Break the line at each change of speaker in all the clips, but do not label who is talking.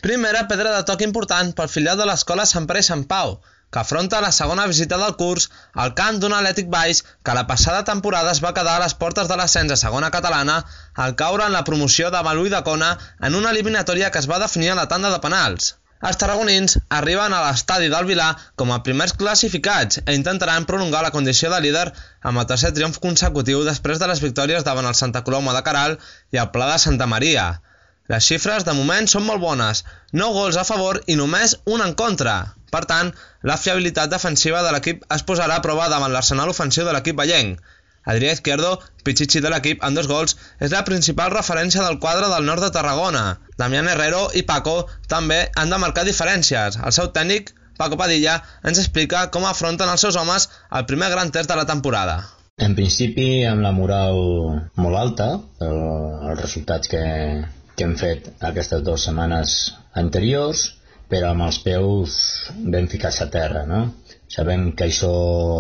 Primera pedra de toc important pel filial de l'escola Sant Pere i Sant Pau, que afronta la segona visita del curs al camp d'un Atlètic Baix que la passada temporada es va quedar a les portes de l'ascens a segona catalana al caure en la promoció de l'Ulldecona en una eliminatòria que es va definir a la tanda de penals. Els tarragonins arriben a l'estadi del Vilar com a primers classificats i intentaran prolongar la condició de líder amb el tercer triomf consecutiu després de les victòries davant el Santa Coloma de Queralt i el Pla de Santa Maria. Les xifres de moment són molt bones, 9 gols a favor i només un en contra. Per tant, la fiabilitat defensiva de l'equip es posarà a prova davant l'arsenal ofensiu de l'equip vallenc. Adrià Izquierdo, pitxitxi de l'equip amb 2 gols, és la principal referència del quadre del nord de Tarragona. Damián Herrero i Paco també han de marcar diferències. El seu tècnic, Paco Padilla, ens explica com afronten els seus homes el primer gran terç de la temporada.
En principi, amb la moral molt alta, els resultats que hem fet aquestes 2 setmanes anteriors, però amb els peus ben ficats a terra, no? Sabem que això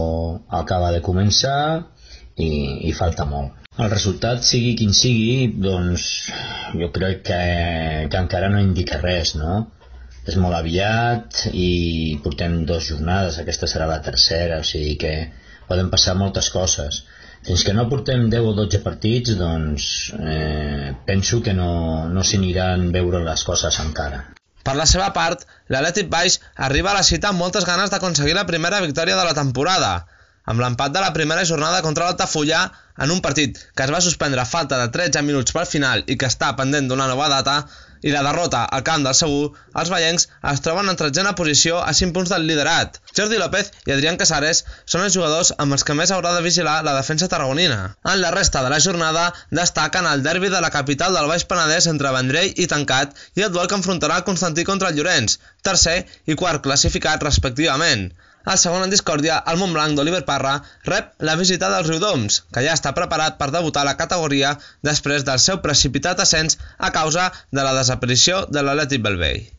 acaba de començar i falta molt. El resultat, sigui quin sigui, doncs jo crec que encara no indica res, no? És molt aviat i portem 2 jornades, aquesta serà la tercera, o sigui que poden passar moltes coses. Fins que no portem 10 o 12 partits, doncs penso que no s'aniran a veure les coses encara.
Per la seva part, l'Atlètic Baix arriba a la cita amb moltes ganes d'aconseguir la primera victòria de la temporada, amb l'empat de la primera jornada contra l'Altafulla en un partit que es va suspendre a falta de 13 minuts pel final i que està pendent d'una nova data, i la derrota al camp del Segur, els vallencs es troben en 13a posició a 5 punts del liderat. Jordi López i Adrián Casares són els jugadors amb els que més haurà de vigilar la defensa tarragonina. En la resta de la jornada destaquen el derbi de la capital del Baix Penedès entre Vendrell i Tancat i el duel que enfrontarà el Constantí contra el Llorenç, tercer i quart classificat respectivament. El segon en discòrdia, el Montblanc d'Oliver Parra, rep la visita dels Riudoms, que ja està preparat per debutar a la categoria després del seu precipitat ascens a causa de la desaparició de l'Atlètic Bellvei.